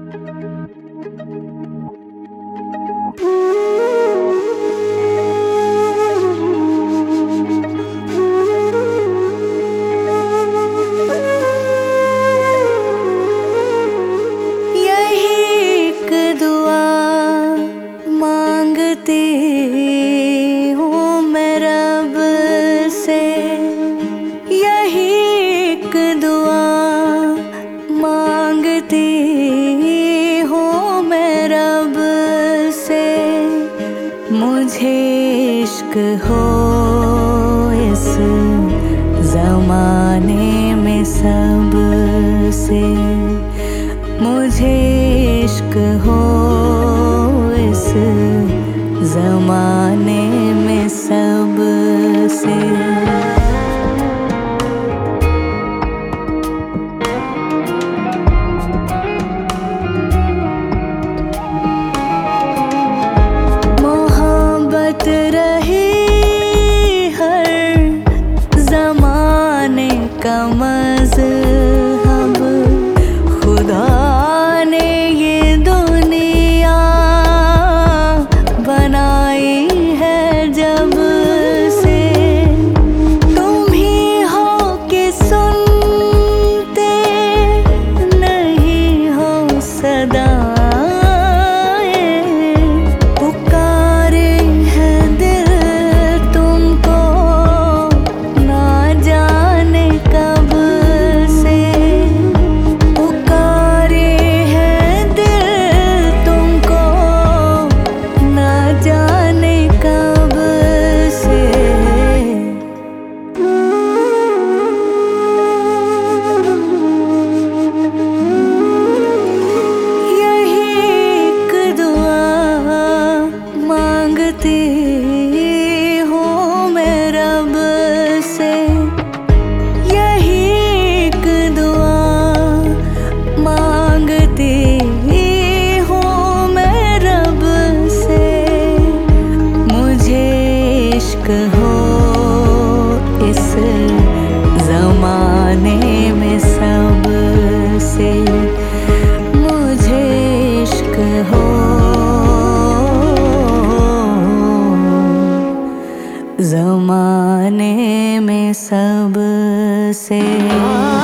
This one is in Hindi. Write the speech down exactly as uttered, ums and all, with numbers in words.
हूँ मैं रब से, यही एक दुआ मांगती हूँ मैं रब से। मुझे इश्क हो इस ज़माने में सब से, मुझे इश्क हो इस ज़माने में सब से। मोहब्बत रही हर ज़माने का मज़हब, खुदा ने ये दुनिया बनाई है जब से। तुम ही हो कि सुनते नहीं हो सदा, पुकारे है दिल तुमको ना जाने कब से। पुकारे है दिल तुमको ना जाने कब से। यही एक दुआ मांगती हूँ मैं रब से, यही एक दुआ मांगती हूँ मैं रब से। मुझे इश्क हो इस ज़माने में सब से, मुझे इश्क हो ज़माने में सब से।